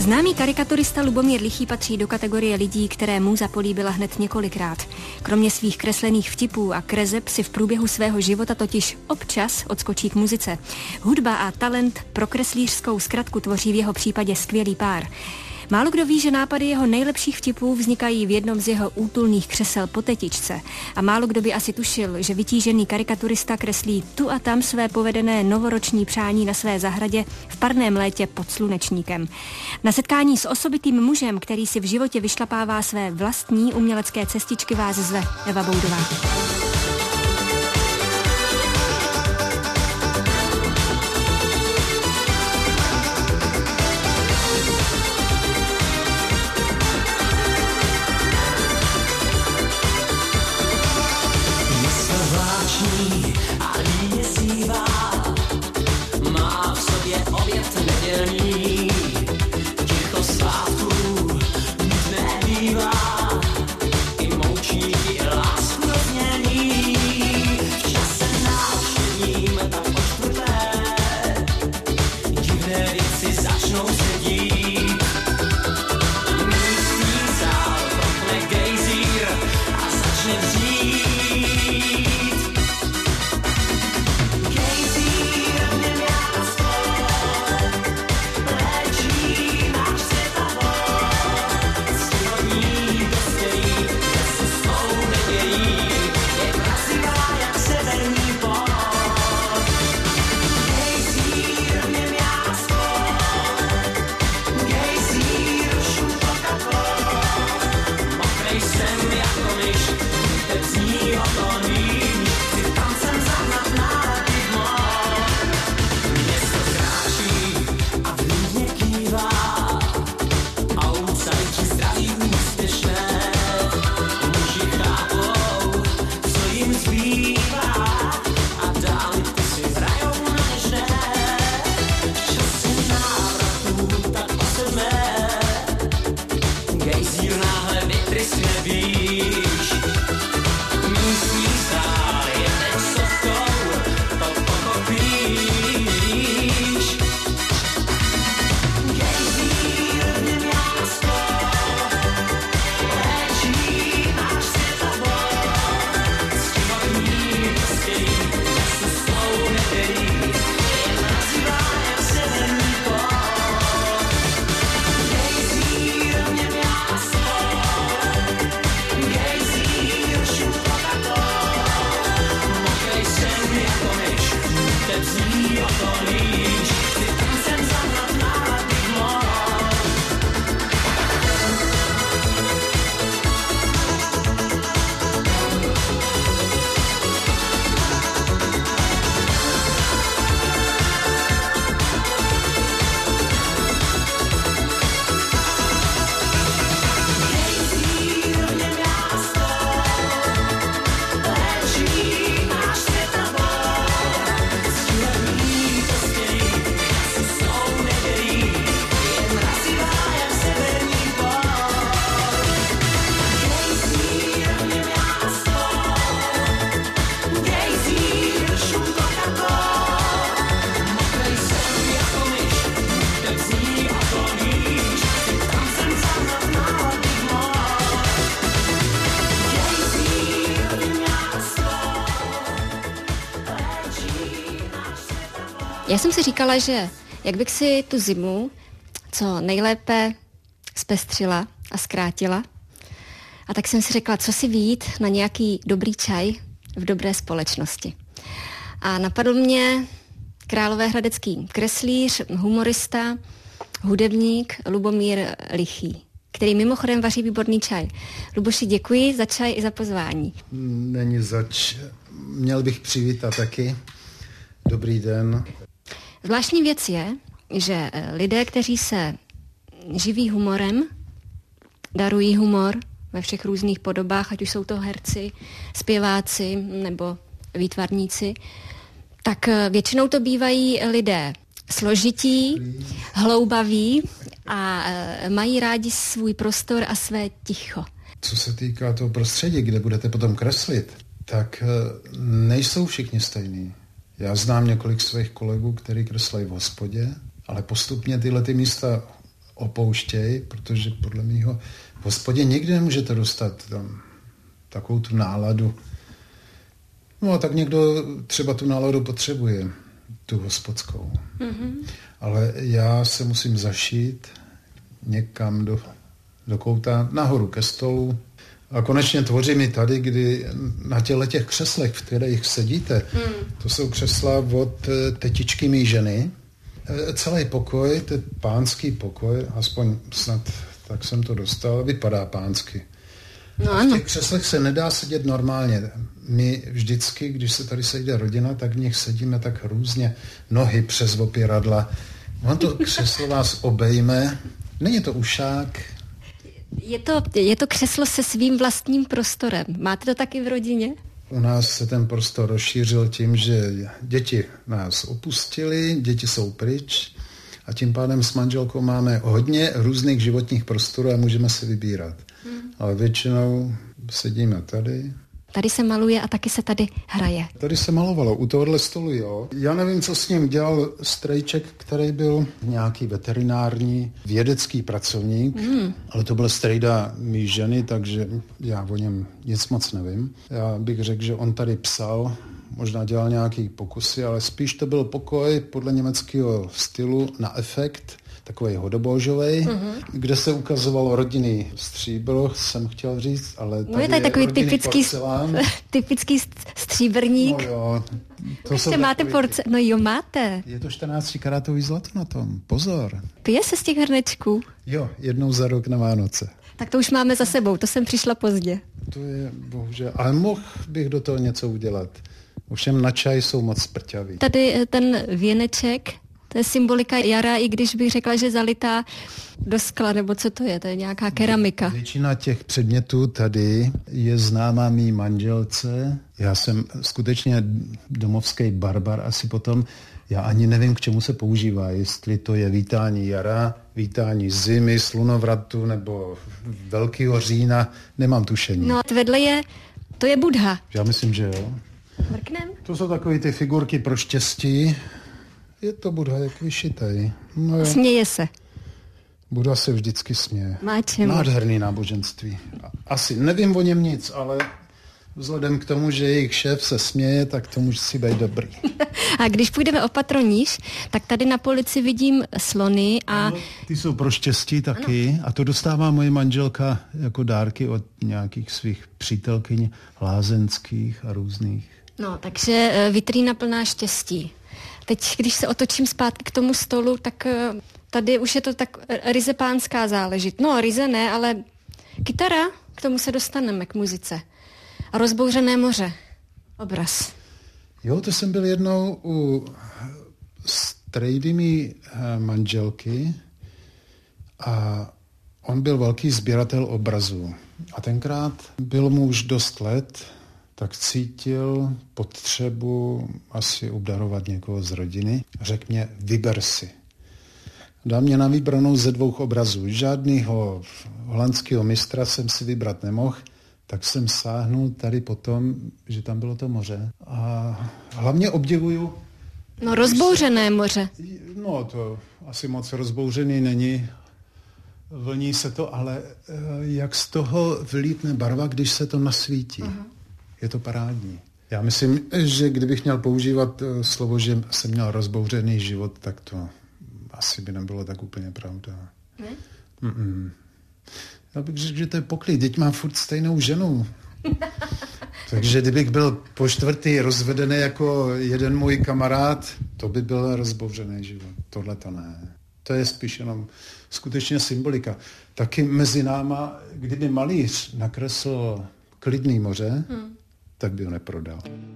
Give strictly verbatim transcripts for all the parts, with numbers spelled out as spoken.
Známý karikaturista Lubomír Lichý patří do kategorie lidí, které můza políbila hned několikrát. Kromě svých kreslených vtipů a kreseb si v průběhu svého života totiž občas odskočí k muzice. Hudba a talent pro kreslířskou zkratku tvoří v jeho případě skvělý pár. Málo kdo ví, že nápady jeho nejlepších vtipů vznikají v jednom z jeho útulných křesel po tetičce. A málo kdo by asi tušil, že vytížený karikaturista kreslí tu a tam své povedené novoroční přání na své zahradě v parném létě pod slunečníkem. Na setkání s osobitým mužem, který si v životě vyšlapává své vlastní umělecké cestičky, vás zve Eva Boudová. Já jsem si říkala, že jak bych si tu zimu co nejlépe zpestřila a zkrátila. A tak jsem si řekla, co si vyjít na nějaký dobrý čaj v dobré společnosti. A napadl mě královéhradecký kreslíř, humorista, hudebník Lubomír Lichý, který mimochodem vaří výborný čaj. Luboši, děkuji za čaj i za pozvání. Není zač. Měl bych přivítat taky. Dobrý den. Zvláštní věc je, že lidé, kteří se živí humorem, darují humor ve všech různých podobách, ať už jsou to herci, zpěváci nebo výtvarníci, tak většinou to bývají lidé složití, hloubaví a mají rádi svůj prostor a své ticho. Co se týká toho prostředí, kde budete potom kreslit, tak nejsou všichni stejní. Já znám několik svých kolegů, kteří kreslají v hospodě, ale postupně tyhle ty místa opouštějí, protože podle mého v hospodě nikdy nemůžete dostat tam takovou tu náladu. No a tak někdo třeba tu náladu potřebuje, tu hospodskou. Mm-hmm. Ale já se musím zašít někam do, do kouta, nahoru ke stolu. A konečně tvořím i tady, kdy na těle těch křeslech, v kterých sedíte, mm. to jsou křesla od tetičky mý ženy. Celý pokoj, to je pánský pokoj, aspoň snad tak jsem to dostal, vypadá pánsky. No, a v těch křeslech se nedá sedět normálně. My vždycky, když se tady sejde rodina, tak v nich sedíme tak různě, nohy přes opěradla. On to křeslo vás obejme, není to ušák. Je to, je to křeslo se svým vlastním prostorem. Máte to taky v rodině? U nás se ten prostor rozšířil tím, že děti nás opustili, děti jsou pryč a tím pádem s manželkou máme hodně různých životních prostorů a můžeme si vybírat. Hmm. Ale většinou sedíme tady. Tady se maluje a taky se tady hraje. Tady se malovalo, u tohohle stolu, jo. Já nevím, co s ním dělal strejček, který byl nějaký veterinární vědecký pracovník, mm. ale to byl strejda mý ženy, takže já o něm nic moc nevím. Já bych řekl, že on tady psal, možná dělal nějaký pokusy, ale spíš to byl pokoj podle německého stylu na efekt, takovej hodobóžovej, mm-hmm. kde se ukazovalo rodinný stříbro, jsem chtěl říct, ale tady, no je tady je takový typický, porcelán. typický stříbrník. No jo. To Ještě máte porce... No jo, máte. Je to čtrnáctikarátový zlato na tom, pozor. Pije se z těch hrnečků? Jo, jednou za rok na Vánoce. Tak to už máme za sebou, to jsem přišla pozdě. To je bohužel, ale mohl bych do toho něco udělat. Ovšem na čaj jsou moc sprťavý. Tady ten věneček, to je symbolika jara, i když bych řekla, že zalitá do skla, nebo co to je, to je nějaká keramika. Většina těch předmětů tady je známá mý manželce. Já jsem skutečně domovský barbar asi potom. Já ani nevím, k čemu se používá, jestli to je vítání jara, vítání zimy, slunovratu nebo velkého října, nemám tušení. No a vedle je, to je Buddha. Já myslím, že jo. Mrknem? To jsou takové ty figurky pro štěstí. Je to Buddha jak vyšitej. No jo. Směje se. Buddha se vždycky směje. Má čemu? Nádherný náboženství. Asi nevím o něm nic, ale vzhledem k tomu, že jejich šéf se směje, tak to musí být dobrý. A když půjdeme opatroníž, tak tady na polici vidím slony a... No, ty jsou pro štěstí taky. Ano. A to dostává moje manželka jako dárky od nějakých svých přítelkyň lázenských a různých. No, takže vitrína plná štěstí. Teď, když se otočím zpátky k tomu stolu, tak tady už je to tak ryze pánská záležit. No, ryze ne, ale kytara, k tomu se dostaneme, k muzice. A rozbouřené moře. Obraz. Jo, to jsem byl jednou u strejdy mý manželky a on byl velký sběratel obrazů. A tenkrát byl mu už dost let, tak cítil potřebu asi obdarovat někoho z rodiny. Řekl mě, vyber si. Dal mě na vybranou ze dvou obrazů. Žádnýho holandského mistra jsem si vybrat nemohl, tak jsem sáhnul tady potom, že tam bylo to moře. A hlavně obdivuju... No rozbouřené se, moře. No to asi moc rozbouřený není. Vlní se to, ale jak z toho vylítne barva, když se to nasvítí. Uh-huh. Je to parádní. Já myslím, že kdybych měl používat slovo, že jsem měl rozbouřený život, tak to asi by nebylo tak úplně pravda. Ne? Mm-mm. Já bych řekl, že to je poklid. Teď mám furt stejnou ženu. Takže kdybych byl po čtvrtý rozvedený jako jeden můj kamarád, to by byl rozbouřený život. Tohle to ne. To je spíš jenom skutečně symbolika. Taky mezi náma, kdyby malíř nakresl klidný moře, hmm. tak by ho neprodal.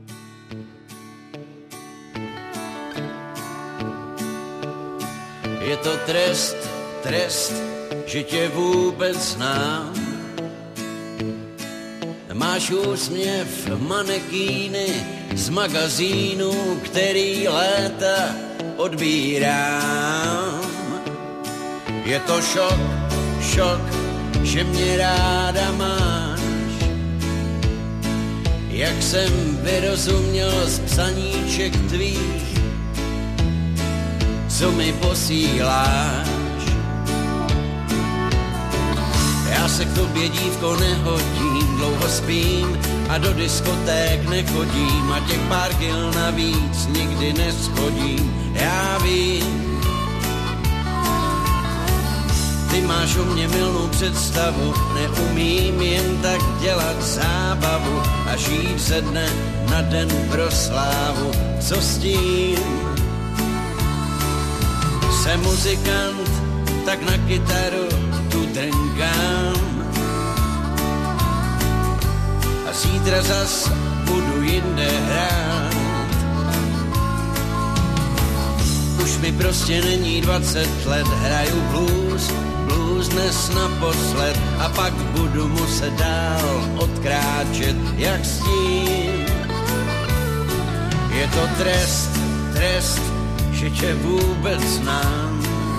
Je to trest, trest, že tě vůbec znám. Máš úsměv manekýny z magazínu, který léta odbírám. Je to šok, šok, že mě ráda máš. Jak jsem vyrozuměl z psaníček tvých, co mi posíláš. Já se k tobě, dívko, nehodím, dlouho spím a do diskoték nechodím a těch pár kil navíc nikdy neschodím. Já vím, ty máš o mě mylnou představu, neumím jen tak dělat zábavu a žít ze dne na den pro slávu. Co s tím? Jsem muzikant, tak na kytaru tu drnkám a zítra zas budu jinde hrát. Už mi prostě není dvacet let, hraju blues, blues dnes naposled a pak budu muset dál odkráčet, jak s tím. Je to trest, trest, že tě vůbec znám.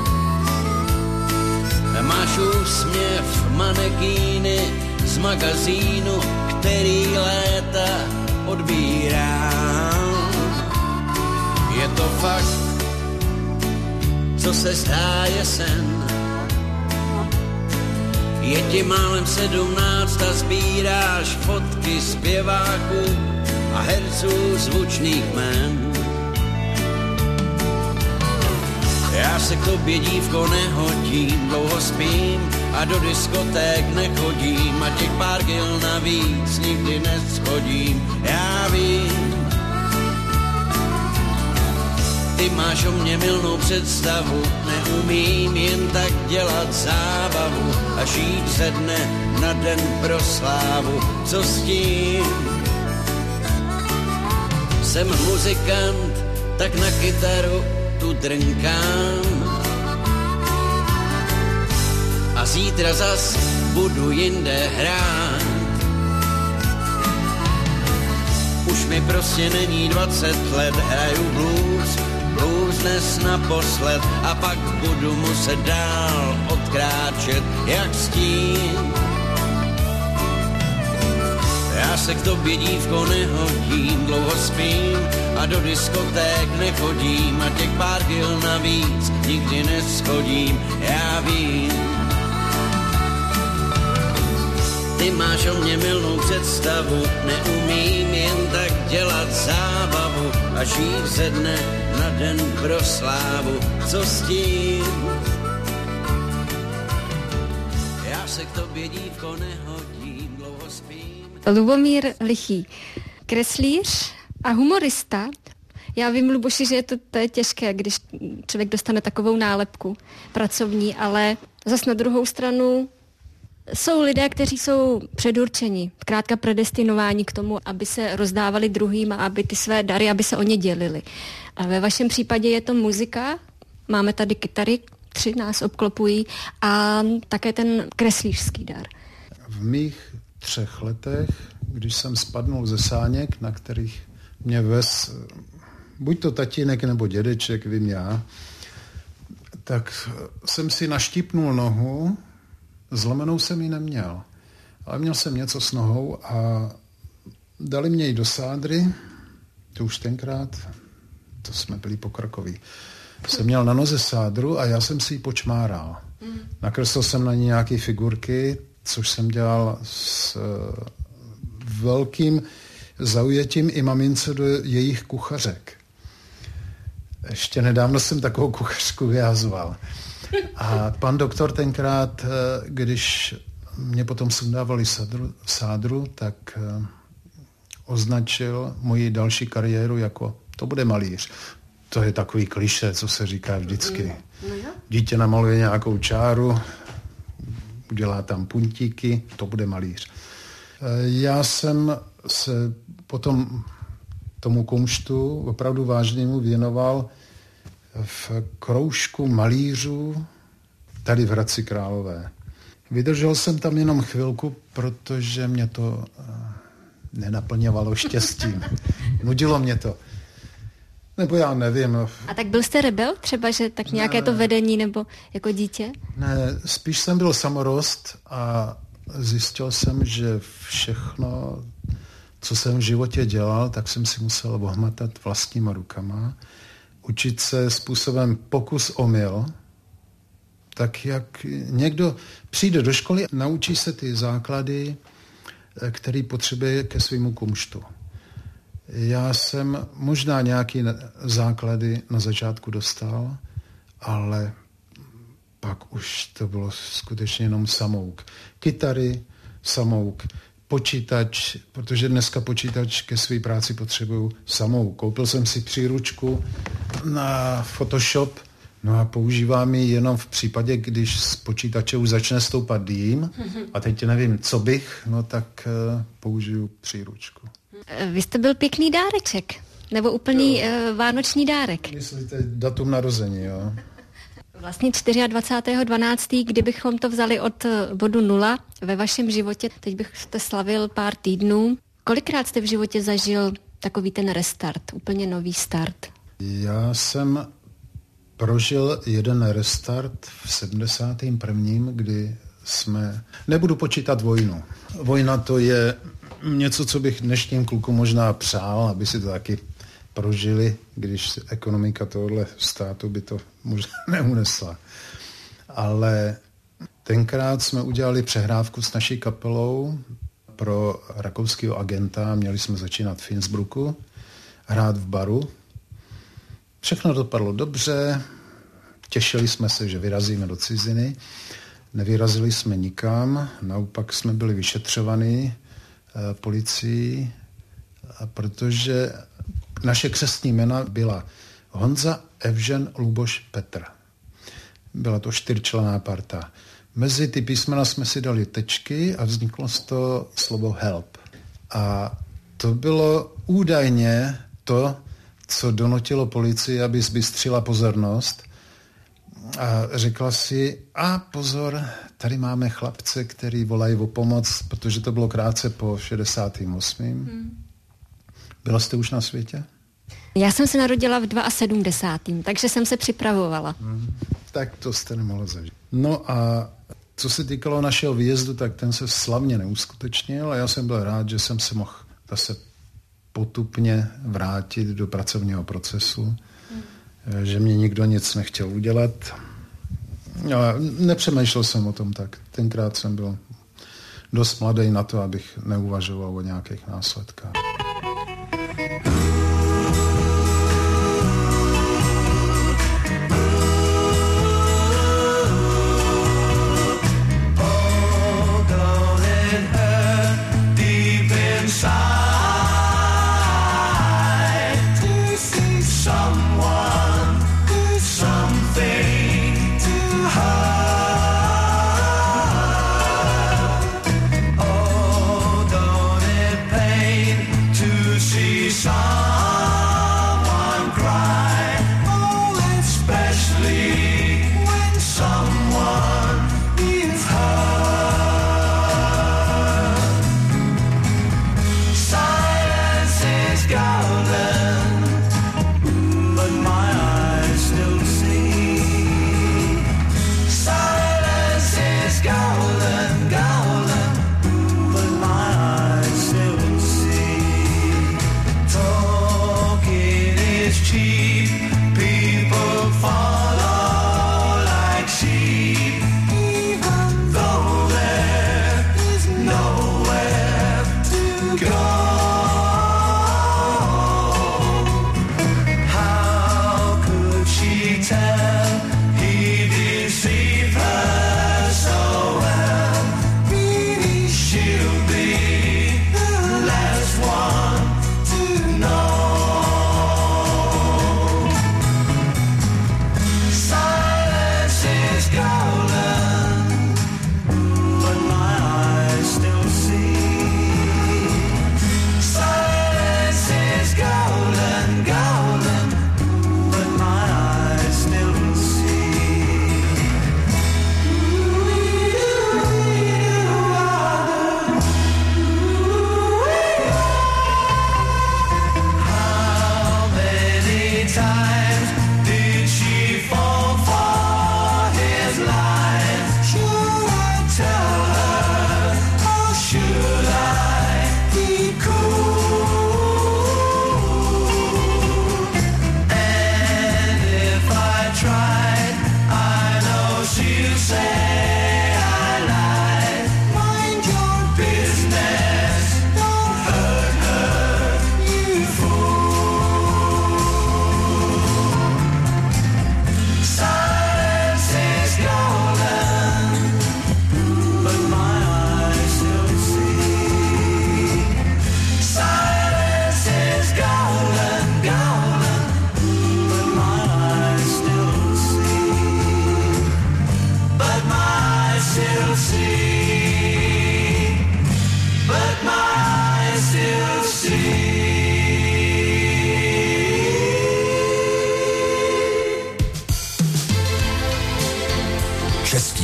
Máš úsměv manekýny z magazínu, který léta odbírám. Je to fakt, co se zdá je sen. Je ti málem sedmnáct a sbíráš fotky zpěváků a herců zvučných jmén. Já se k tobě, dívko, nehodím, dlouho spím a do diskoték nechodím a těch pár kil navíc nikdy neschodím. Já vím, ty máš o mě mylnou představu, neumím jen tak dělat zábavu a žít ze dne na den pro slávu. Co s tím? Jsem muzikant, tak na kytaru tu drnkám a zítra zas budu jinde hrát. Už mi prostě není dvacet let, hraju blues, blues dnes naposled a pak budu muset dál odkráčet, jak s tím. Já se k tobě, dívko, nehodím, dlouho spím a do diskoték nechodím a těch pár kil navíc nikdy neschodím. Já vím, ty máš o mě mylnou představu, neumím jen tak dělat zábavu a žít ze dne na den pro slávu. Co s tím? Já se k tobě, dívko, nehodím, dlouho spím. Lubomír Lichý, kreslíř a humorista. Já vím, Luboši, že je to, to je těžké, když člověk dostane takovou nálepku pracovní, ale zas na druhou stranu jsou lidé, kteří jsou předurčeni, zkrátka predestinováni k tomu, aby se rozdávali druhým a aby ty své dary, aby se o ně dělili. A ve vašem případě je to muzika, máme tady kytary, tři nás obklopují a také ten kreslířský dar. V mých třech letech, když jsem spadnul ze sáněk, na kterých mě vez buď to tatínek nebo dědeček, vím já, tak jsem si naštípnul nohu, zlomenou jsem ji neměl, ale měl jsem něco s nohou a dali mě ji do sádry, to už tenkrát, to jsme byli pokrokoví. Jsem měl na noze sádru a já jsem si ji počmáral. Nakreslil jsem na ní nějaké figurky, což jsem dělal s velkým zaujetím i mamince do jejich kuchařek. Ještě nedávno jsem takovou kuchařku vyhazoval. A pan doktor tenkrát, když mě potom sundávali sádru, sádru tak označil moji další kariéru jako to bude malíř. To je takový klišé, co se říká vždycky. Dítě namaluje nějakou čáru, udělá tam puntíky, to bude malíř. Já jsem se potom tomu kumštu opravdu vážnému věnoval v kroužku malířů tady v Hradci Králové. Vydržel jsem tam jenom chvilku, protože mě to nenaplňovalo štěstím. Nudilo mě to. Nebo já nevím. A tak byl jste rebel třeba, že tak nějaké to vedení nebo jako dítě? Ne, spíš jsem byl samorost a zjistil jsem, že všechno, co jsem v životě dělal, tak jsem si musel ohmatat vlastníma rukama. Učit se způsobem pokus omyl, tak jak někdo přijde do školy, naučí se ty základy, který potřebuje ke svému kumštu. Já jsem možná nějaké základy na začátku dostal, ale pak už to bylo skutečně jenom samouk. Kytary, samouk, počítač, protože dneska počítač ke své práci potřebuju samouk. Koupil jsem si příručku na Photoshop, no a používám ji jenom v případě, když z počítače už začne stoupat dým a teď nevím, co bych, no tak uh, použiju příručku. Vy jste byl pěkný dáreček, nebo úplný uh, vánoční dárek. Myslíte datum narození, jo? Vlastně dvacátého čtvrtého dvanáctého kdybychom to vzali od bodu nula ve vašem životě, teď bych jste slavil pár týdnů. Kolikrát jste v životě zažil takový ten restart, úplně nový start? Já jsem prožil jeden restart v sedmdesátém prvním, kdy jsme... Nebudu počítat vojnu. Vojna to je něco, co bych dnešním klukům možná přál, aby si to taky prožili, když ekonomika tohohle státu by to možná neunesla. Ale tenkrát jsme udělali přehrávku s naší kapelou pro rakouského agenta. Měli jsme začínat v Innsbrucku, hrát v baru. Všechno dopadlo dobře, těšili jsme se, že vyrazíme do ciziny. Nevyrazili jsme nikam, naopak jsme byli vyšetřovaní eh, policií, protože naše křestní jména byla Honza, Evžen, Luboš, Petr. Byla to čtyřčlenná parta. Mezi ty písmena jsme si dali tečky a vzniklo z toho slovo help. A to bylo údajně to, co donutilo policii, aby zbystřila pozornost a řekla si, a pozor, tady máme chlapce, který volají o pomoc, protože to bylo krátce po šedesátém osmém Hmm. Byla jste už na světě? Já jsem se narodila v sedmdesátém druhém takže jsem se připravovala. Hmm. Tak to jste nemohla zažít. No a co se týkalo našeho výjezdu, tak ten se slavně neuskutečnil a já jsem byl rád, že jsem se mohl zase potupně vrátit do pracovního procesu, hmm. že mě nikdo nic nechtěl udělat. No, nepřemýšlel jsem o tom tak. Tenkrát jsem byl dost mladý na to, abych neuvažoval o nějakých následkách.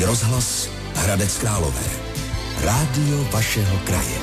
Český rozhlas Hradec Králové. Rádio vašeho kraje.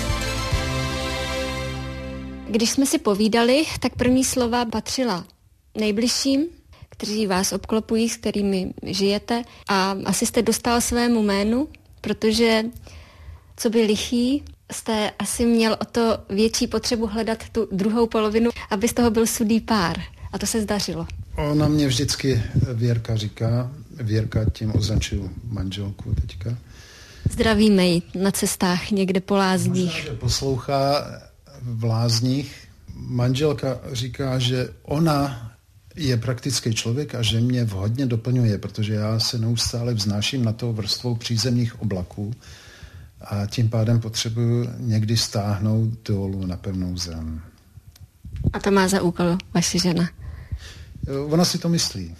Když jsme si povídali, tak první slova patřila nejbližším, kteří vás obklopují, s kterými žijete, a asi jste dostal svému jménu, protože co by lichý, jste asi měl o to větší potřebu hledat tu druhou polovinu, aby z toho byl sudý pár. A to se zdařilo. Ona mě vždycky Věrka říká, Věrka tím označuju manželku teďka. Zdravíme ji na cestách někde po lázních. Možná, že poslouchá v lázních. Manželka říká, že ona je praktický člověk a že mě vhodně doplňuje, protože já se neustále vznáším na tou vrstvou přízemních oblaků a tím pádem potřebuju někdy stáhnout dolů na pevnou zem. A to má za úkol vaše žena? Ona si to myslí.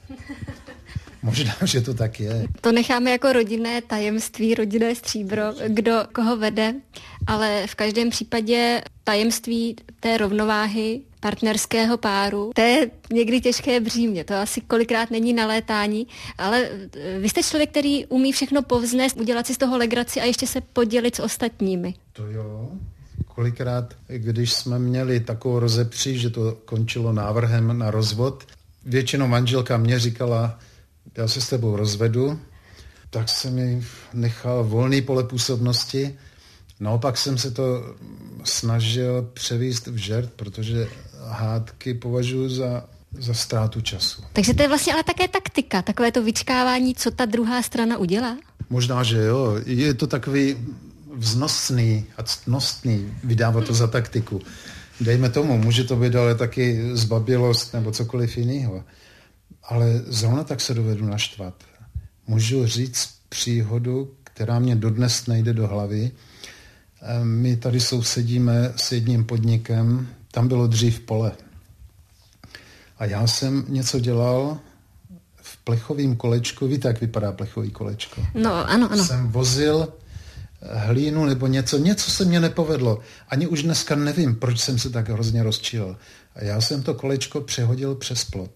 Možná, že to tak je. To necháme jako rodinné tajemství, rodinné stříbro, kdo koho vede, ale v každém případě tajemství té rovnováhy partnerského páru, to je někdy těžké břímě, to asi kolikrát není na létání, ale vy jste člověk, který umí všechno povznést, udělat si z toho legraci a ještě se podělit s ostatními. To jo. Kolikrát, když jsme měli takovou rozepří, že to končilo návrhem na rozvod, většinou manželka mě říkala, já se s tebou rozvedu, tak jsem mi nechal volný pole působnosti. Naopak jsem se to snažil převíst v žert, protože hádky považuji za, za ztrátu času. Takže to je vlastně ale také taktika, takové to vyčkávání, co ta druhá strana udělá? Možná, že jo. Je to takový vznosný a ctnostný vydávat to za taktiku. Dejme tomu, může to být ale taky zbabilost nebo cokoliv jiného. Ale zrovna tak se dovedu naštvat. Můžu říct příhodu, která mě dodnes nejde do hlavy. My tady sousedíme s jedním podnikem, tam bylo dřív pole. A já jsem něco dělal v plechovém kolečku. Víte, jak vypadá plechový kolečko? No, ano, ano. Jsem vozil hlínu nebo něco, něco se mně nepovedlo. Ani už dneska nevím, proč jsem se tak hrozně rozčílil. A já jsem to kolečko přehodil přes plot.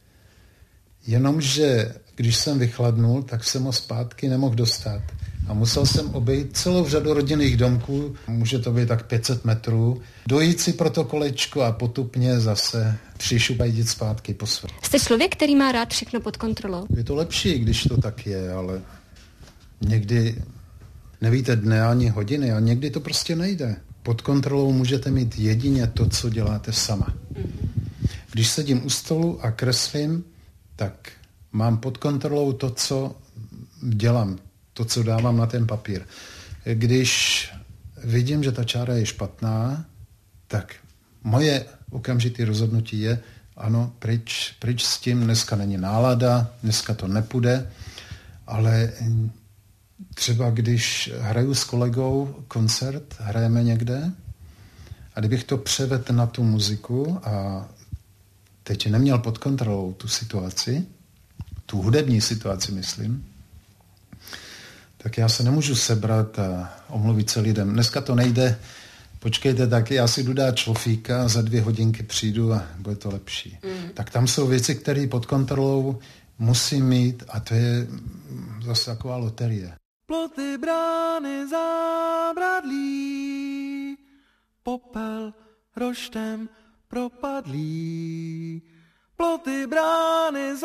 Jenomže když jsem vychladnul, tak jsem ho zpátky nemohl dostat. A musel jsem obejít celou řadu rodinných domků, může to být tak pět set metrů, dojít si pro to kolečko a potupně zase přišupajdit zpátky po své. Jste člověk, který má rád všechno pod kontrolou? Je to lepší, když to tak je, ale někdy nevíte dne ani hodiny a někdy to prostě nejde. Pod kontrolou můžete mít jedině to, co děláte sama. Když sedím u stolu a kreslím, tak mám pod kontrolou to, co dělám, to, co dávám na ten papír. Když vidím, že ta čára je špatná, tak moje okamžité rozhodnutí je, ano, pryč, pryč s tím, dneska není nálada, dneska to nepůjde, ale třeba když hraju s kolegou koncert, hrajeme někde, a kdybych to převedl na tu muziku a teď neměl pod kontrolou tu situaci, tu hudební situaci, myslím, tak já se nemůžu sebrat a omluvit se lidem. Dneska to nejde, počkejte, tak já si jdu dát člofíka a za dvě hodinky přijdu a bude to lepší. Mm. Tak tam jsou věci, které pod kontrolou musím mít a to je zase taková loterie. Ploty, brány, zábradlí, popel roštem propadlý. Ploty, brány,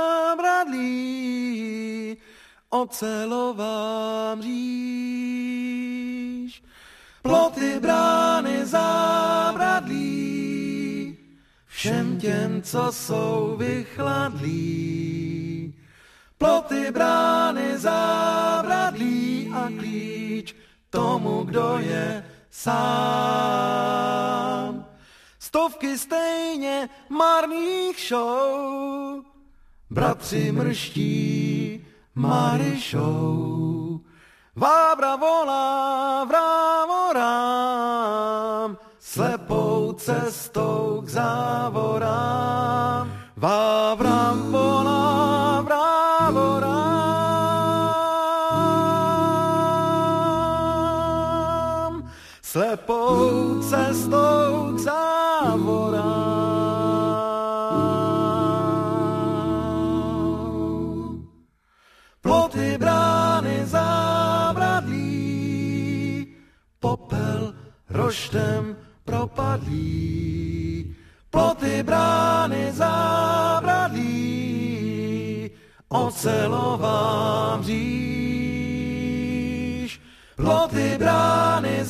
zábradlí, ocelová mříž. Ploty, brány, zábradlí, všem těm, co jsou vychladlí. Ploty, brány, zábradlí a klíč tomu, kdo je sám. Stovky stejně marných show, bratři mrští Marišou. Vábra volá vrávorám, slepou cestou k závorám. Vávram volá vrávorám, slepou cestou k závorám. Ploty, ploty brány zábradlí, ocelová mříž. Ploty brány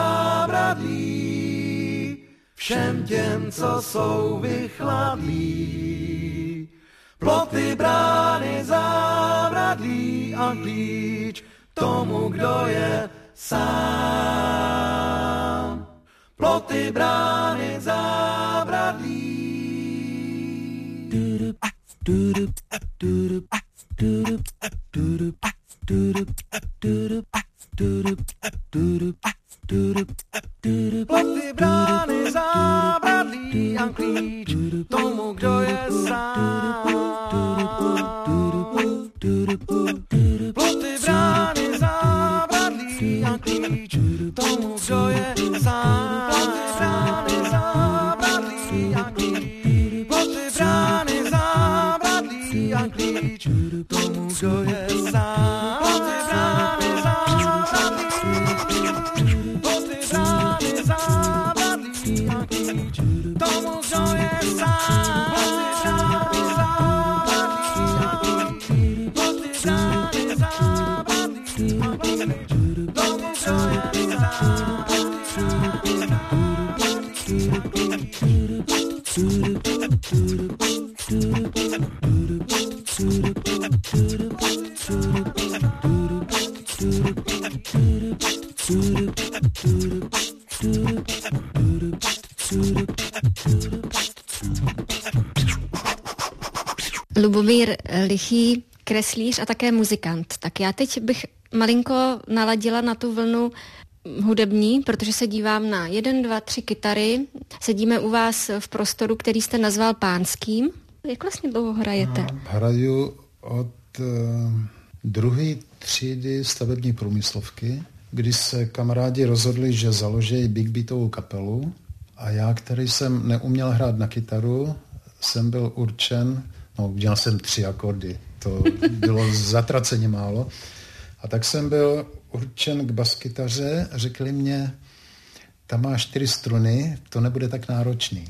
zábradlí, všem těm, co jsou vychladlí. Ploty brány zábradlí a klíč tomu, kdo je sám. Ploty brány zábradlí. Ploty brány zábradlí a klíč tomu, kdo je sám. Ploty brány zábradlí a klíč tomu, kdo je sám. Ploty brány zábradlí a klíč. Ploty brány zábradlí a klíč tomu, kdo je sám. Ploty brány zábradlí. Ploty brány zábradlí a klíč tomu, kdo je sám. Ploty brány zábradlí a klíč. Ploty brány zábradlí a klíč tomu, kdo je sám. Lubomír Lichý, kreslíř a také muzikant. Tak já teď bych malinko naladila na tu vlnu hudební, protože se dívám na jeden, dva, tři kytary. Sedíme u vás v prostoru, který jste nazval pánským. Jak vlastně dlouho hrajete? No, hraju od uh, druhé třídy stavební průmyslovky, kdy se kamarádi rozhodli, že založí big beatovou kapelu a já, který jsem neuměl hrát na kytaru, jsem byl určen, no udělal jsem tři akordy, to bylo zatraceně málo, a tak jsem byl určen k baskytaře, řekli mě, tam má čtyři struny, to nebude tak náročný.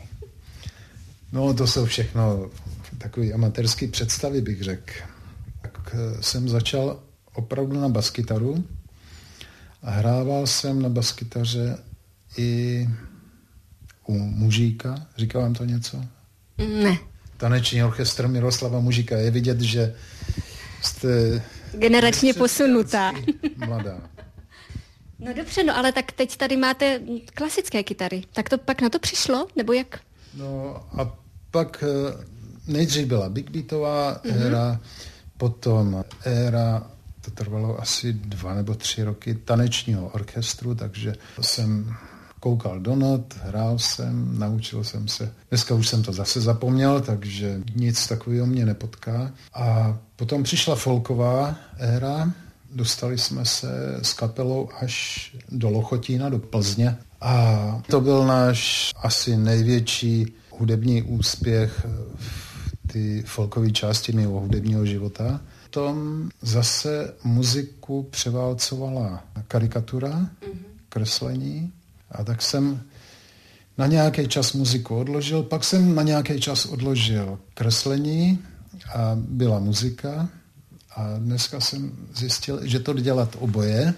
No to jsou všechno takový amatérský představy, bych řekl. Tak jsem začal opravdu na baskytaru a hrával jsem na baskytaře i u Mužíka. Říkal vám to něco? Ne. Taneční orchestr Miroslava Mužíka. Je vidět, že jste generačně posunutá. Mladá. No dobře, no ale tak teď tady máte klasické kytary. Tak to pak na to přišlo? Nebo jak? No a pak nejdřív byla big beatová mm-hmm. éra, potom éra, to trvalo asi dva nebo tři roky, tanečního orchestru, takže jsem koukal do not, hrál jsem, naučil jsem se. Dneska už jsem to zase zapomněl, takže nic takového mě nepotká. A potom přišla folková éra, dostali jsme se s kapelou až do Lochotína, do Plzně. A to byl náš asi největší hudební úspěch v té folkové části mého hudebního života. Potom zase muziku převálcovala karikatura, kreslení. A tak jsem na nějaký čas muziku odložil, pak jsem na nějaký čas odložil kreslení a byla muzika. A dneska jsem zjistil, že to dělat oboje.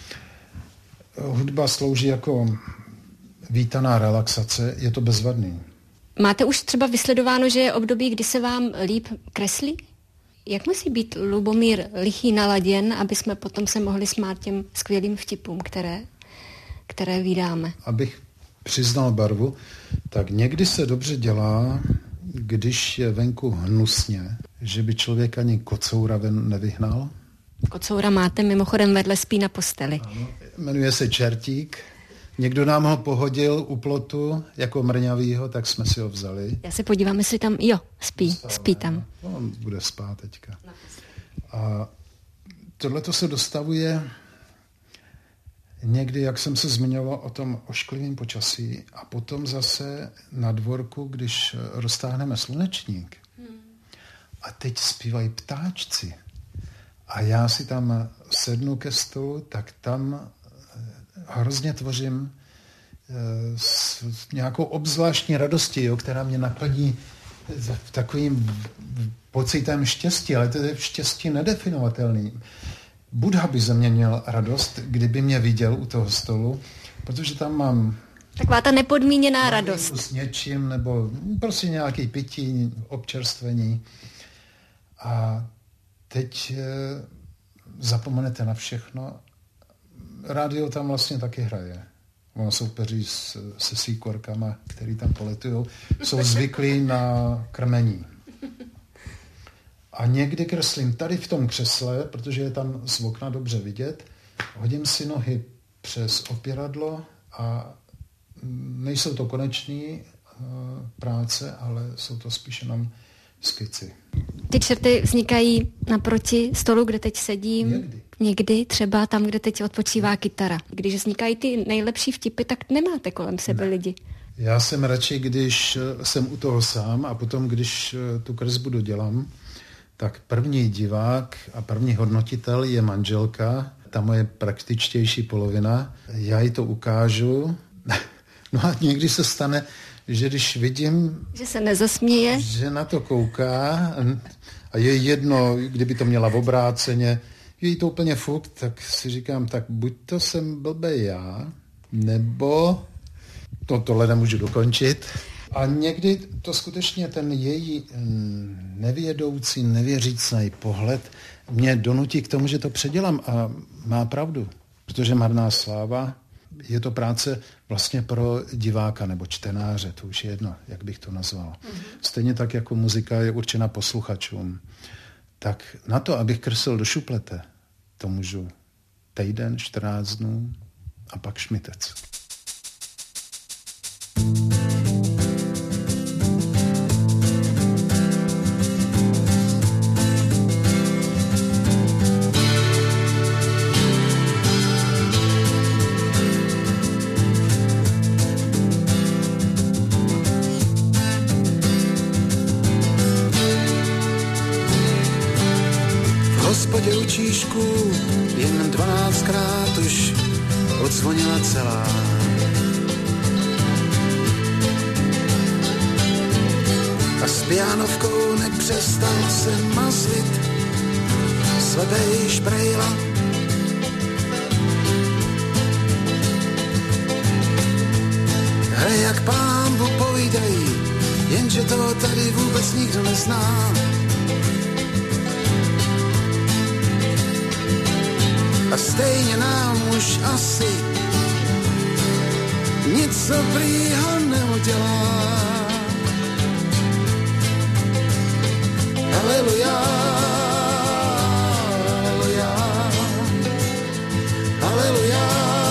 Hudba slouží jako vítaná relaxace, je to bezvadný. Máte už třeba vysledováno, že je období, kdy se vám líp kreslí? Jak musí být Lubomír Lichý naladěn, aby jsme potom se mohli smát těm skvělým vtipům, které, které vídáme? Abych přiznal barvu, tak někdy se dobře dělá, když je venku hnusně, že by člověk ani kocoura ven nevyhnal. Kocoura máte mimochodem vedle spí na posteli. Ano, jmenuje se Čertík. Někdo nám ho pohodil u plotu jako mrňavýho, tak jsme si ho vzali. Já se podívám, jestli tam, jo, spí, Stále, spí tam. On bude spát teďka. A tohleto se dostavuje někdy, jak jsem se zmiňoval o tom ošklivém počasí, a potom zase na dvorku, když roztáhneme slunečník. Hmm. A teď zpívají ptáčci. A já si tam sednu ke stolu, tak tam hrozně tvořím s nějakou obzvláštní radostí, jo, která mě naplní takovým pocitem štěstí, ale to je štěstí nedefinovatelný. Buddha by ze mě měl radost, kdyby mě viděl u toho stolu, protože tam mám taková ta nepodmíněná radost. S něčím, nebo prostě nějaký pití, občerstvení. A teď e, zapomenete na všechno. Rádio tam vlastně taky hraje. Ono soupeří s, se síkorkama, který tam poletujou. Jsou zvyklí na krmení. A někdy kreslím tady v tom křesle, protože je tam z okna dobře vidět, hodím si nohy přes opěradlo a nejsou to konečné uh, práce, ale jsou to spíš jenom skici. Ty čerty vznikají naproti stolu, kde teď sedím. Někdy. Někdy třeba tam, kde teď odpočívá kytara. Když vznikají ty nejlepší vtipy, tak nemáte kolem sebe ne. lidi. Já jsem radši, když jsem u toho sám a potom, když tu kresbu dodělám, tak první divák a první hodnotitel je manželka, ta moje praktičtější polovina. Já jí to ukážu. No a někdy se stane, že když vidím, že se nezasměje, že na to kouká a je jedno, kdyby to měla v obráceně, je jí to úplně fuk, tak si říkám, tak buď to jsem blbej já, nebo to, tohle nemůžu dokončit. A někdy to skutečně ten její nevědoucí, nevěřícný pohled mě donutí k tomu, že to předělám a má pravdu, protože Marná sláva je to práce vlastně pro diváka nebo čtenáře, to už je jedno, jak bych to nazval. Mm-hmm. Stejně tak jako muzika je určena posluchačům. Tak na to, abych kreslil do šuplete, to můžu týden, čtrnáct dnů a pak šmitec. Učíšku jen dvanáctkrát už odzvonila celá. A s pianovkou nepřestal se mazlit, slepej šprejla. Hej, jak pánbu povídají, jenže to tady vůbec nikdo nezná. A stejně nám už asi nic dobrýho neudělá. Haleluja, haleluja, haleluja.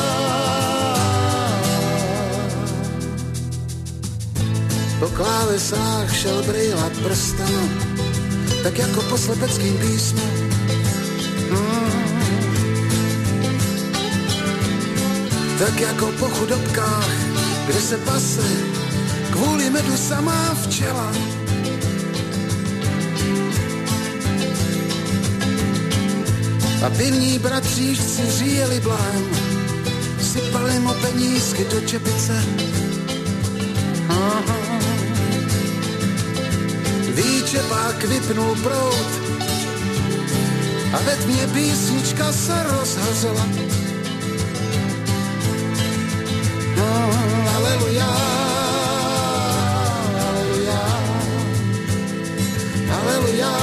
Po klávesách šel brýlat prstem, tak jako po slepeckým písmu. Hmm. Tak jako po chudobkách, kde se pase kvůli medu samá včela. A pivní bratřížci říjeli blém, sypali mu penízky do čepice. Aha. Výčepák vypnul proud a ve tmě písnička se rozhazela. Haleluja, haleluja, haleluja.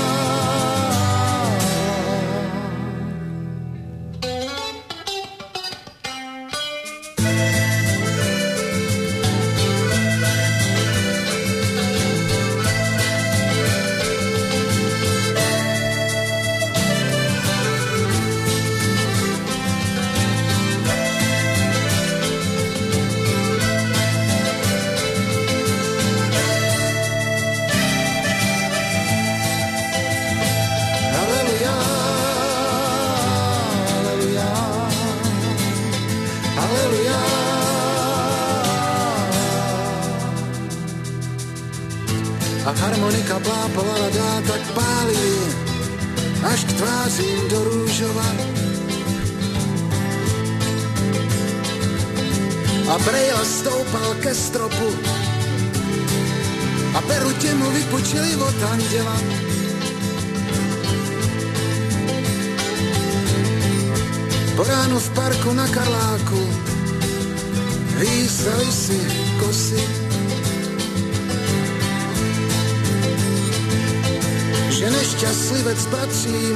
A harmonika plápala dá tak pálí, až k tvářím do růžova. a brejla stoupal ke stropu a perutě mu vypučili od anděla. Po ránu v parku na Karláku výstali si kosy, že nešťastlivec patřím,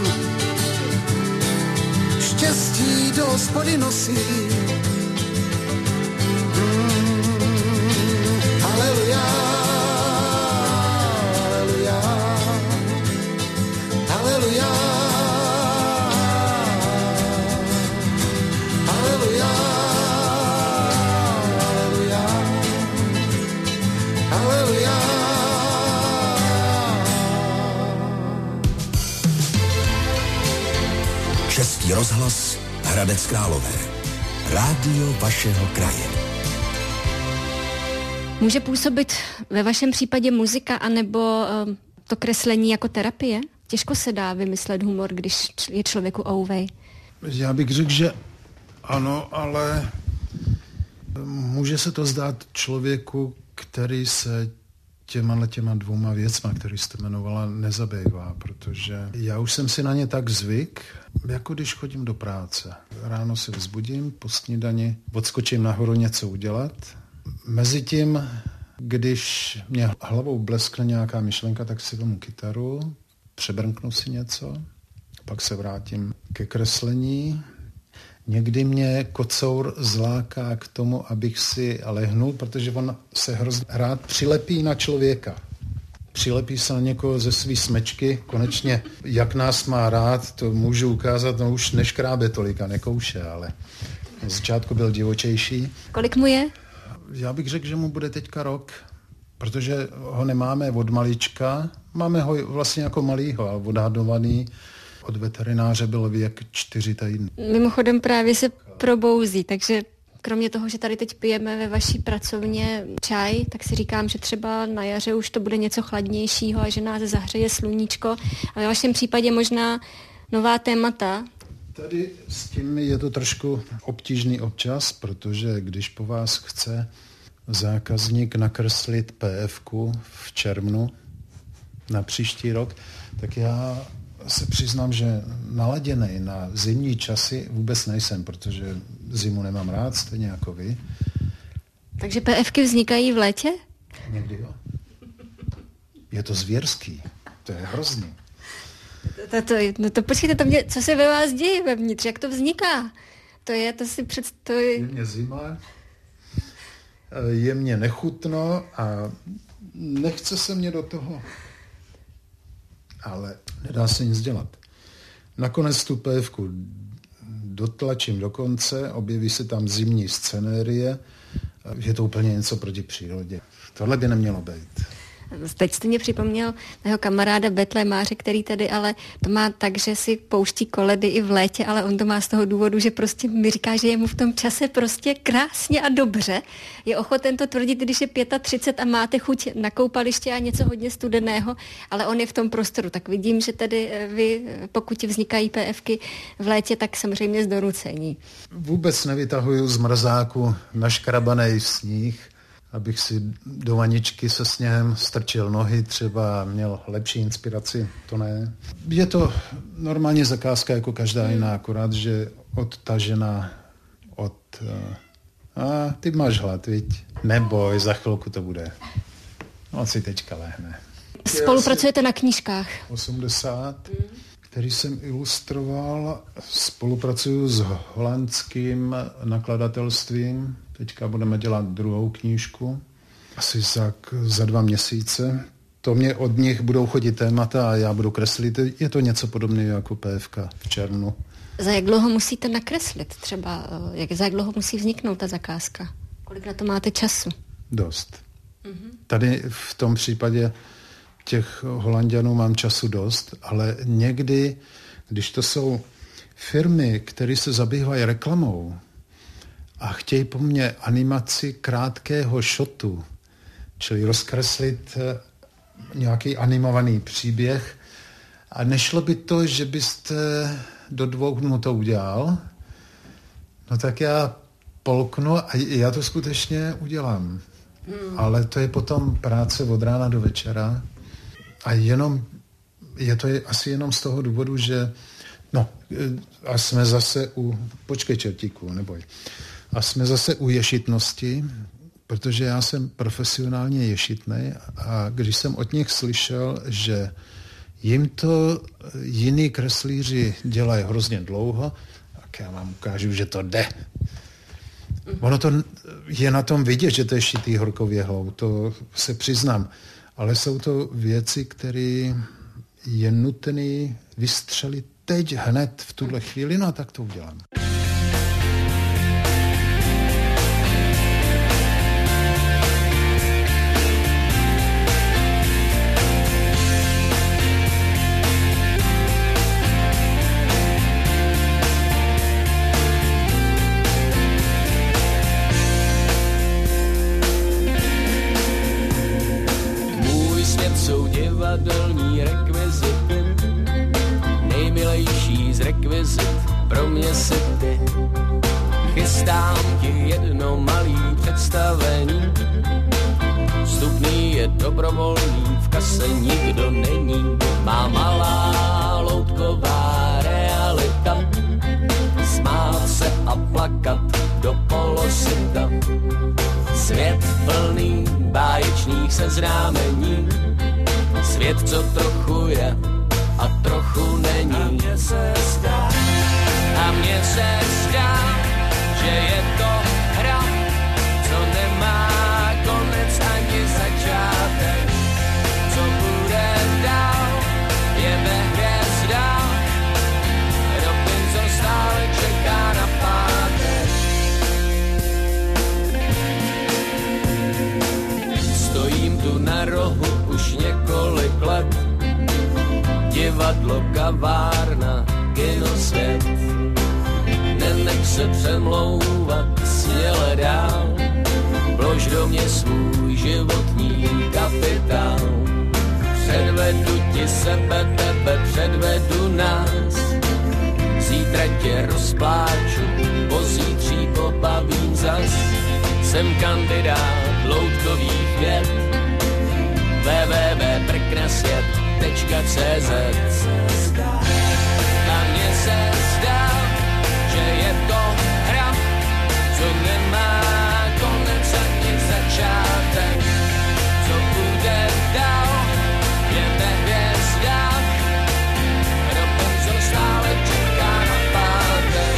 štěstí do hospody nosí. Haleluja, haleluja, haleluja, haleluja, haleluja, haleluja. Český rozhlas Hradec Králové. Rádio vašeho kraje. Může působit ve vašem případě muzika anebo uh, to kreslení jako terapie? Těžko se dá vymyslet humor, když je člověku ouvej. Já bych řekl, že ano, ale může se to zdát člověku, který se těma těma dvouma věcma, který jste jmenovala, nezabývá, protože já už jsem si na ně tak zvyk, jako když chodím do práce. Ráno se vzbudím, po snídani odskočím nahoru něco udělat. Mezitím, když mě hlavou bleskne nějaká myšlenka, tak si vezmu kytaru, přebrnknu si něco, pak se vrátím ke kreslení. Někdy mě kocour zláká k tomu, abych si lehnul, protože on se hrozně rád přilepí na člověka. Přilepí se na někoho ze svý smečky. Konečně, jak nás má rád, to můžu ukázat, no už neškrábe tolika, nekouše, ale na začátku byl divočejší. Kolik mu je? Já bych řekl, že mu bude teďka rok, protože ho nemáme od malička. Máme ho vlastně jako malýho, ale odhadovaný. Od veterináře byl věk čtyři týdny. Mimochodem právě se probouzí, takže kromě toho, že tady teď pijeme ve vaší pracovně čaj, tak si říkám, že třeba na jaře už to bude něco chladnějšího a že nás zahřeje sluníčko. A ve vašem případě možná nová témata. Tady s tím je to trošku obtížný občas, protože když po vás chce zákazník nakreslit P F ku v červnu na příští rok, tak já se přiznám, že naladěnej na zimní časy vůbec nejsem, protože zimu nemám rád, stejně jako vy. Takže P F ky vznikají v létě? Někdy jo. Je to zvěrský. To je hrozný. To, to, no to počkejte, to mě, co se ve vás děje vevnitř, jak to vzniká? To je, to si představuji. Je mě zima, je mě nechutno a nechce se mě do toho. Ale nedá se nic dělat. Nakonec tu P F ku dotlačím do konce, objeví se tam zimní scenérie, je to úplně něco proti přírodě. Tohle by nemělo být. Teď jste mě připomněl mého kamaráda Betlémáře, který tady ale to má tak, že si pouští koledy i v létě, ale on to má z toho důvodu, že prostě mi říká, že je mu v tom čase prostě krásně a dobře. Je ochoten to tvrdit, když je třicet pět a máte chuť na koupaliště a něco hodně studeného, ale on je v tom prostoru. Tak vidím, že tady vy, pokud vznikají P F ky v létě, tak samozřejmě z donucení. Vůbec nevytahuju z mrzáku naškrabanej sníh, abych si do vaničky se sněhem strčil nohy, třeba měl lepší inspiraci, to ne. Je to normálně zakázka jako každá jiná, akorát, že odtažená od... A ty máš hlad, viď? Neboj, za chvilku to bude. On si teďka lehne. Spolupracujete na knížkách? osmdesát, který jsem ilustroval. Spolupracuju s holandským nakladatelstvím. Teďka budeme dělat druhou knížku. Asi za, za dva měsíce. To mě od nich budou chodit témata a já budu kreslit. Je to něco podobného jako P F ka v červnu. Za jak dlouho musíte nakreslit třeba? Jak, za jak dlouho musí vzniknout ta zakázka? Kolik na to máte času? Dost. Mm-hmm. Tady v tom případě těch Holanďanů mám času dost, ale někdy, když to jsou firmy, které se zabývají reklamou a chtějí po mně animaci krátkého šotu, čili rozkreslit nějaký animovaný příběh, a nešlo by to, že byste do dvou dnů to udělal, no tak já polknu a já to skutečně udělám. Hmm. Ale to je potom práce od rána do večera a jenom, je to je asi jenom z toho důvodu, že no, a jsme zase u, počkej čertíku, neboj, a jsme zase u ješitnosti, protože já jsem profesionálně ješitnej a když jsem od nich slyšel, že jim to jiní kreslíři dělají hrozně dlouho, tak já vám ukážu, že to jde. Ono to je na tom vidět, že to je šitý horkou jehlou, to se přiznám, ale jsou to věci, které je nutné vystřelit teď, hned, v tuhle chvíli, no a tak to udělám. Divadelní rekvizity, nejmilejší z rekvizit pro mě si ty. Chystám ti jedno malý představení, vstupný je dobrovolný, v kase nikdo není. Má malá loutková realita, smát se a plakat do polosita. Svět plný báječných seznámení, svět, co trochu je a trochu není. A mně se zdá, a mně se zdá, že je to hra, co nemá konec ani začátek. Co bude dál, je ve hvězdách, Robinson stále čeká na pátek. Stojím tu na rohu už několik let, divadlo, kavárna, kinosvět. Nenech se přemlouvat, směle dál, vlož do mě svůj životní kapitál. Předvedu ti sebe, tebe, předvedu nás, zítra tě rozpláču, pozítří pobavím zas. Jsem kandidát loutkových věd, w w w tečka prknasvět tečka cé zet. A mně se zdá, že je to hra, co nemá konec ani začátek. Co bude dál, je ve hvězdách, Robinson stále čeká na pátek.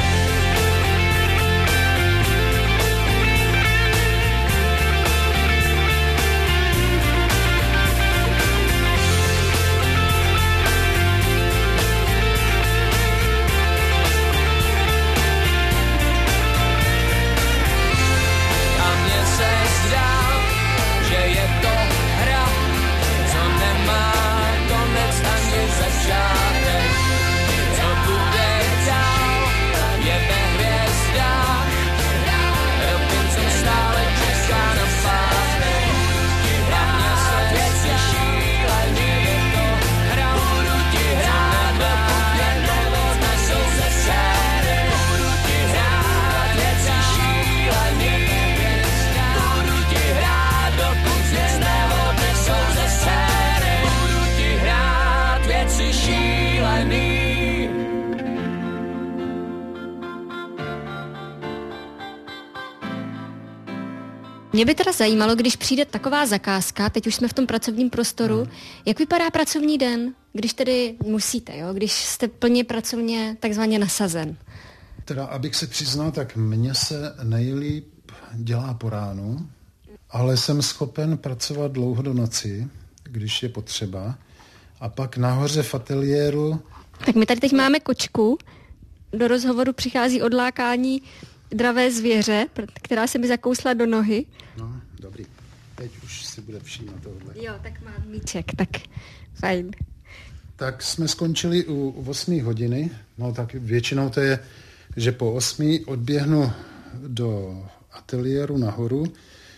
Mě by teda zajímalo, když přijde taková zakázka, teď už jsme v tom pracovním prostoru, hmm. jak vypadá pracovní den, když tedy musíte, jo? Když jste plně pracovně takzvaně nasazen? Teda, abych se přiznal, tak mně se nejlíp dělá po ránu, ale jsem schopen pracovat dlouho do noci, když je potřeba. A pak nahoře v ateliéru... Tak my tady teď máme kočku, do rozhovoru přichází odlákání dravé zvěře, která se mi zakousla do nohy. No, dobrý. Teď už si bude všímat tohle. Jo, tak má míček, tak fajn. Tak jsme skončili u osmé hodiny. No tak většinou to je, že po osmé odběhnu do ateliéru nahoru,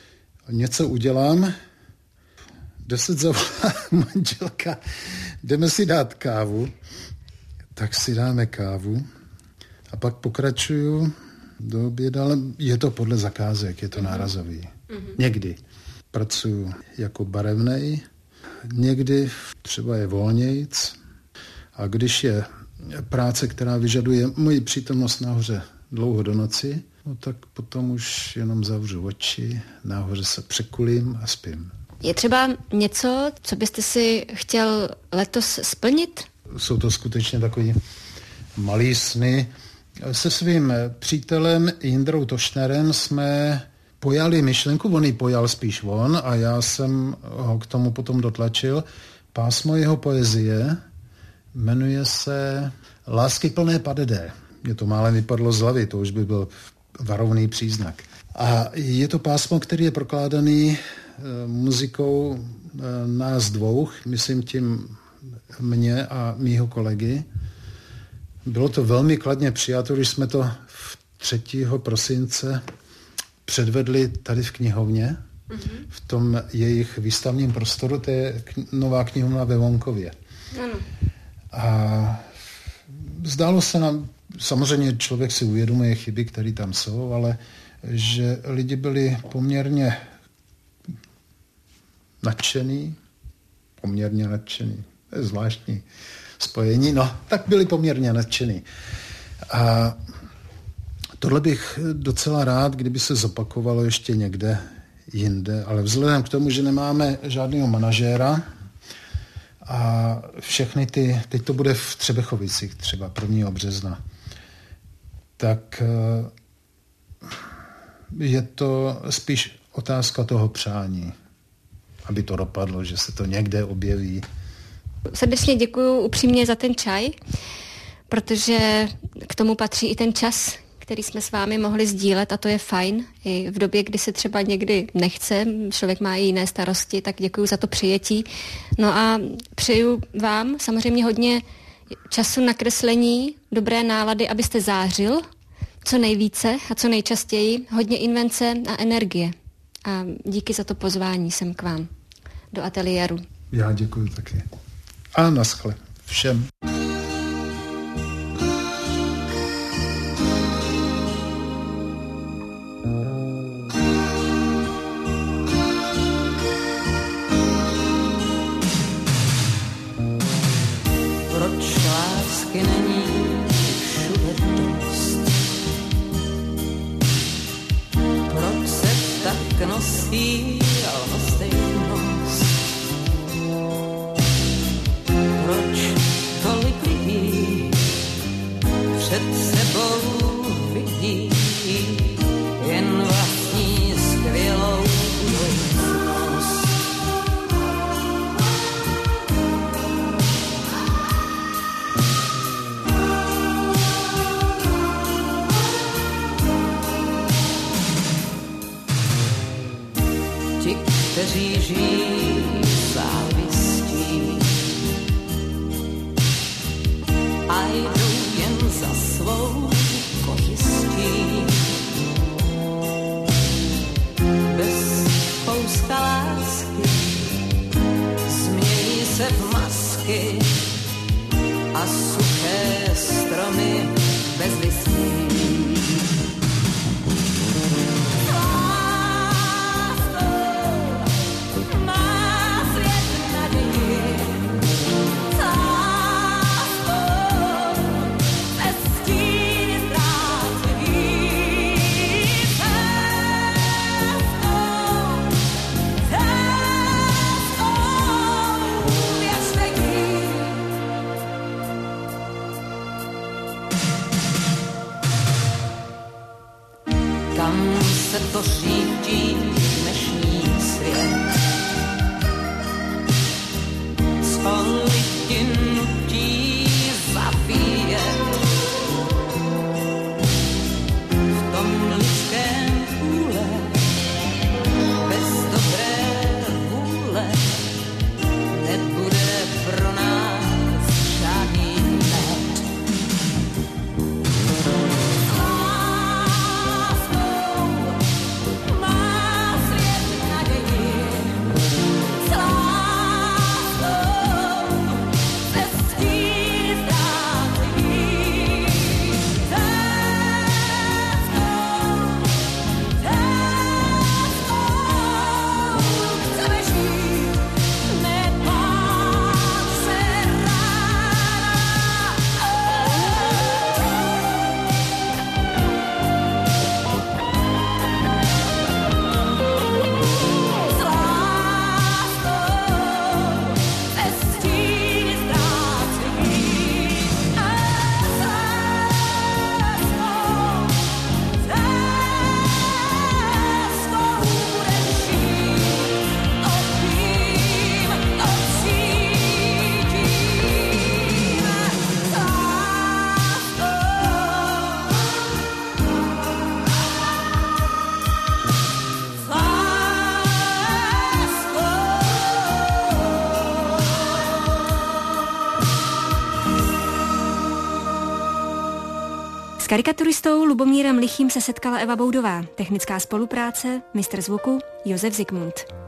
něco udělám, deset zavolá manželka, jdeme si dát kávu, tak si dáme kávu a pak pokračuju do oběda, ale je to podle zakázek, je to nárazový. Mm-hmm. Někdy pracuji jako barevnej, někdy třeba je volnějc a když je práce, která vyžaduje moji přítomnost nahoře dlouho do noci, no tak potom už jenom zavřu oči, nahoře se překulím a spím. Je třeba něco, co byste si chtěl letos splnit? Jsou to skutečně takový malý sny. Se svým přítelem Jindrou Tošnerem jsme pojali myšlenku, on ji pojal spíš on a já jsem ho k tomu potom dotlačil. Pásmo jeho poezie jmenuje se Lásky plné padedé. Mě to málem vypadlo z hlavy, to už by byl varovný příznak. A je to pásmo, který je prokládaný e, muzikou e, nás dvou, myslím tím mě a mýho kolegy. Bylo to velmi kladně přijato, když jsme to třetího prosince předvedli tady v knihovně, mm-hmm. v tom jejich výstavním prostoru, to je nová knihovna ve Vonkově. Ano. A zdálo se nám, samozřejmě člověk si uvědomuje chyby, které tam jsou, ale že lidi byli poměrně nadšený, poměrně nadšený, to je zvláštní spojení, no, tak byli poměrně nadšený. A tohle bych docela rád, kdyby se zopakovalo ještě někde jinde, ale vzhledem k tomu, že nemáme žádného manažéra a všechny ty, teď to bude v Třebechovicích třeba prvního března, tak je to spíš otázka toho přání, aby to dopadlo, že se to někde objeví. Srdečně děkuju upřímně za ten čaj, protože k tomu patří i ten čas, který jsme s vámi mohli sdílet a to je fajn. I v době, kdy se třeba někdy nechce, člověk má i jiné starosti, tak děkuju za to přijetí. No a přeju vám samozřejmě hodně času na kreslení, dobré nálady, abyste zářil co nejvíce a co nejčastěji, hodně invence a energie. A díky za to pozvání sem k vám do ateliéru. Já děkuju taky. A naschle všem. Proč lásky není všude dost? Proč se tak nosí lhostejnost? Proč tolik lidí před sebou vidí jen vlastní skvělou budoucnost? Ti, kteří žijí závistí a jdou jen za svou kořistí. Bez kouska lásky změní se v masky a suché stromy bez listí. S karikaturistou Lubomírem Lichým se setkala Eva Boudová, technická spolupráce, mistr zvuku Josef Zikmund.